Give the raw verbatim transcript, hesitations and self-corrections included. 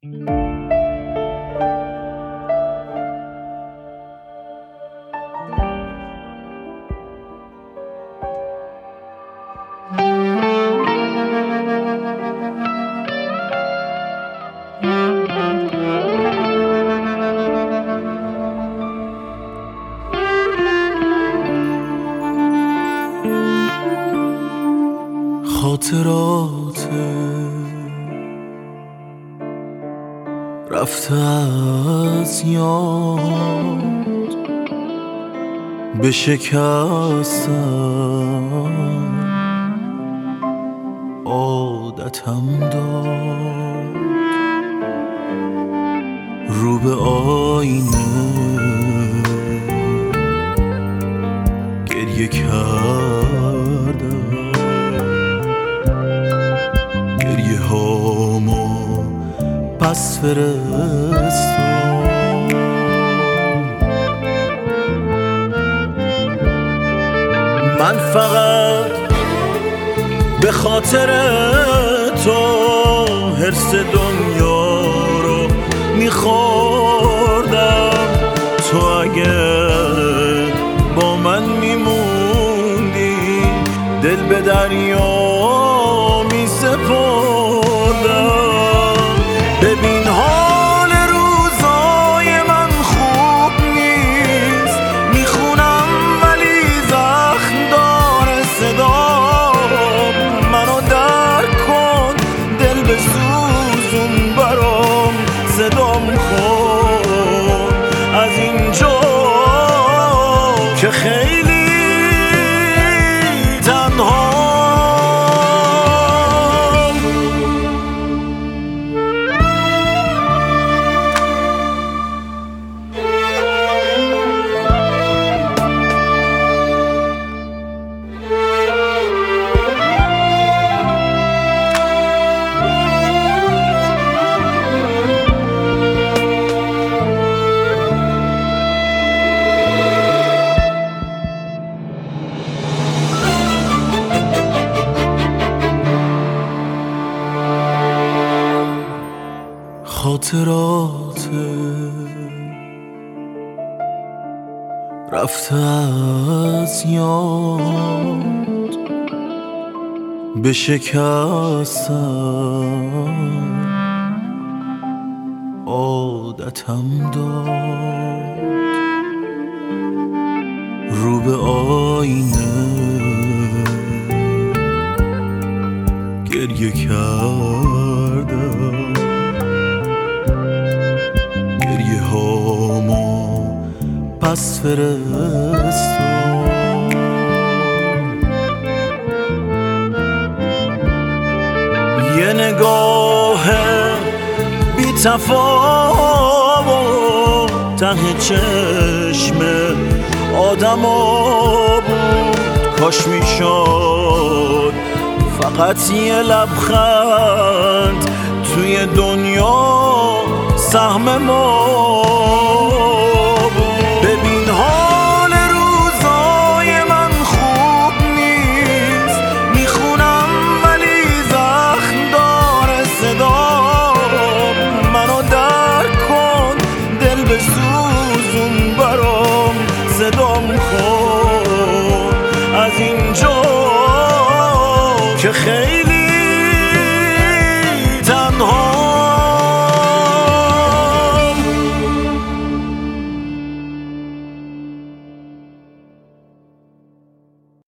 خاطرات رفته از یاد به شکستن عادتم داد، رو به آینه گریه کردم، گریه هامو پس فرستم. من فقط به خاطر تو حرص دنیا رو میخوردم. تو اگه با من میموندی دل به دریا میسپردم. ببین حال روزای من خوب نیست، میخونم ولی زخم داره صدام. منو درک کن دل بسوزون برام، صدام کن از اینجا که خیلی تنها. خاطرات رفته از یاد به شکستن عادتم داد، رو به آینه گریه کردم، گریه هامو پس فرستم. یه نگاه بی تفاوت ته چشم آدما بود. کاش میشد فقط یه لبخند توی دنیا سهم ما بود. ببین حال روزای من خوب نیست، میخونم ولی زخم داره صدام. منو درک کن دل بسوزون برام، صدام کن از اینجا